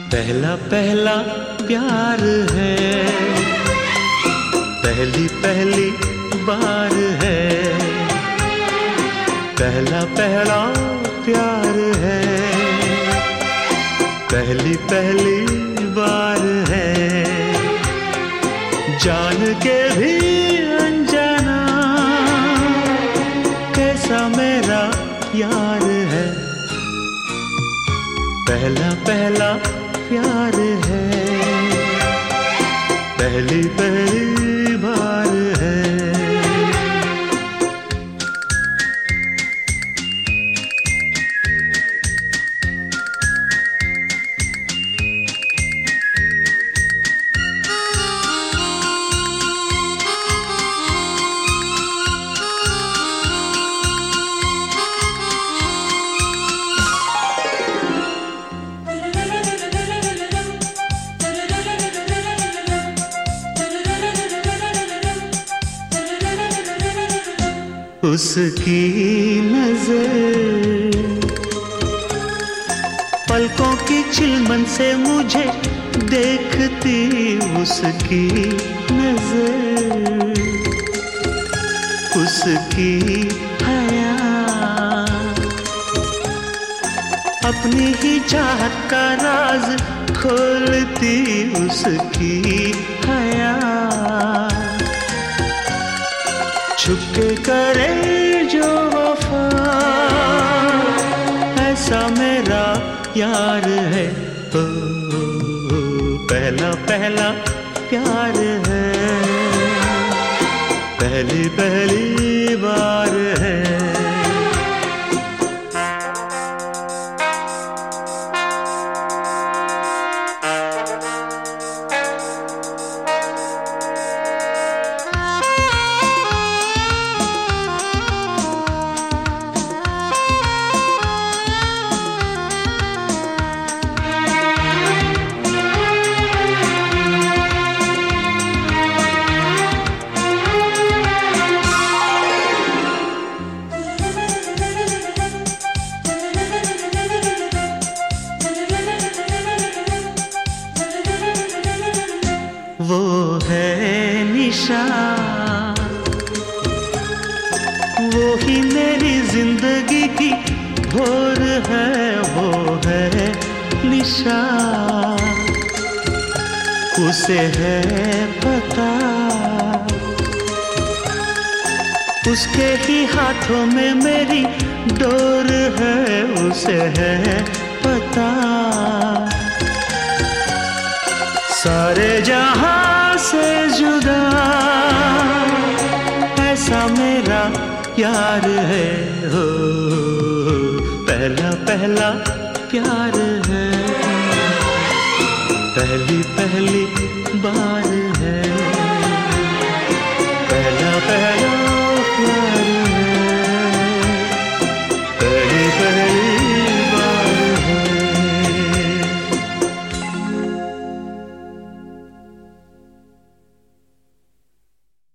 पहला पहला प्यार है, पहली पहली बार है। पहला पहला प्यार है, पहली पहली बार है। जान के भी अनजाना कैसा मेरा यार है। पहला पहला प्यार है, पहली पहली बार है। उसकी नजर पलकों की चिलमन से मुझे देखती, उसकी नजर, उसकी हया अपनी ही चाहत का राज खोलती, उसकी हया छुपके करे जो वफा ऐसा मेरा यार है। ओ, पहला पहला प्यार है, पहली पहली बार है। वो है निशा, वो ही मेरी जिंदगी की भोर है। वो है निशा, उसे है पता, उसके ही हाथों में मेरी डोर है। उसे है पता, सारे जहां से जुदा ऐसा मेरा यार है। हो पहला पहला प्यार है, पहली पहली बार है।